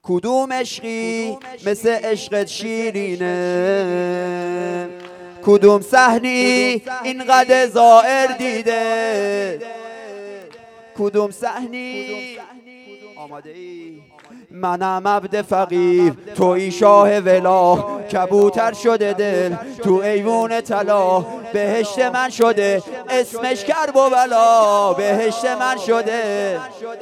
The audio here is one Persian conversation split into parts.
کدوم عشقی مثل عشقت شیرینه، کدوم صحنی اینقدر زائر دیده، کدوم صحنی آماده ای؟ منم عبد فقیر توی شاه ولا، کبوتر شده دل تو ایوون طلا، بهشت من شده اسمش کرب و بلا، بهشت من شده،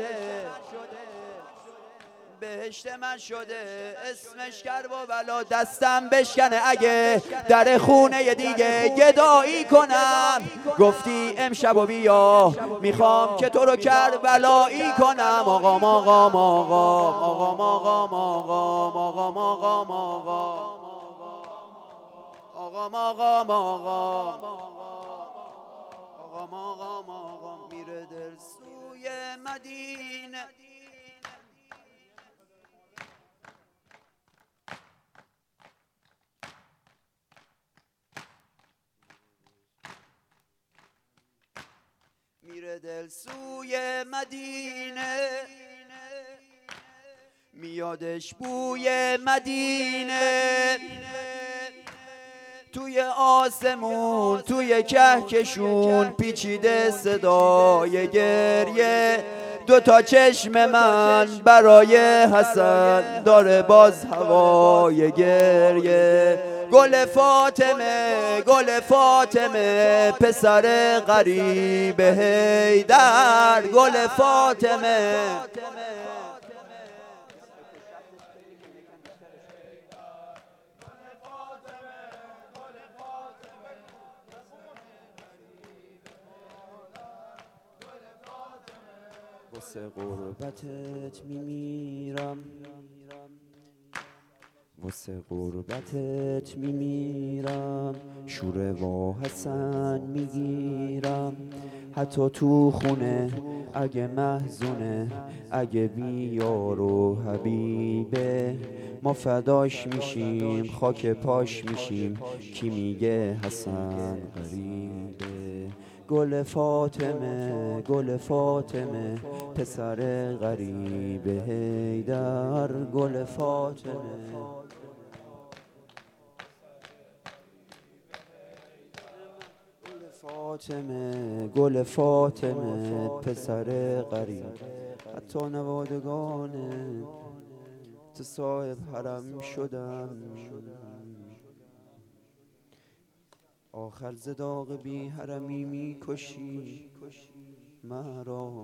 بهشت من شده اسمش کرب و بلا. دستم بشکنه اگه در خونه دیگه گدایی کنم، گفتی امشب و بیا میخوام که تو رو کربلایی کنم. آقام آقام آقام آقام آقام آقام آقام آقام آقام آقام آقام آقام آقام میره دل سوی مدینه. میره دل سوی مدینه، میادش بوی مدینه، توی آسمون توی کهکشون پیچیده صدای گریه، دوتا چشم من برای حسن داره باز هوای گریه. گل فاطمه گل فاطمه پسر غریب حیدر، گل فاطمه واسه غربتت میمیرم، واسه غربتت میمیرم، شوره و حسن میگیرم، حتی تو خونه اگه محزونه، اگه بیار و حبیبه، ما فداش میشیم خاک پاش میشیم، کی میگه حسن غریبه. گل فاطمه گل فاطمه پسر غریب حیدر، گل فاطمه فاطمه گل فاطمه پسر غریب. حتی نوادگانه تو صاحب حرم شدن، آخر زداغ بی حرمی میکشی مرا.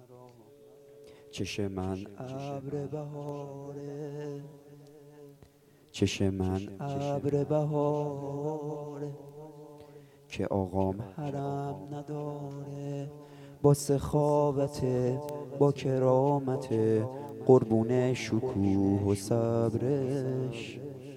چشم من ابر بهاره، چشم من ابر بهاره، که آقام حرم نداره، با سخاوته با کرامته، قربون شکوه و صبرش.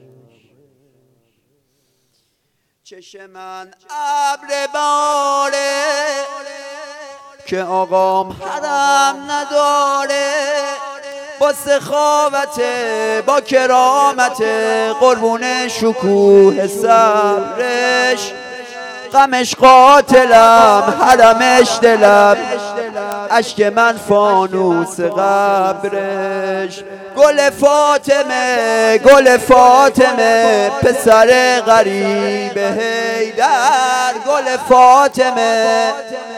چشم من ابر باره، که آقام حرم نداره، با سخاوته با کرامته، قربون شکوه صبرش. غمش قاتلم حرمش دلم، اشک من فانوس قبرش. گل فاطمه گل فاطمه پسر غریب حیدر، گل فاطمه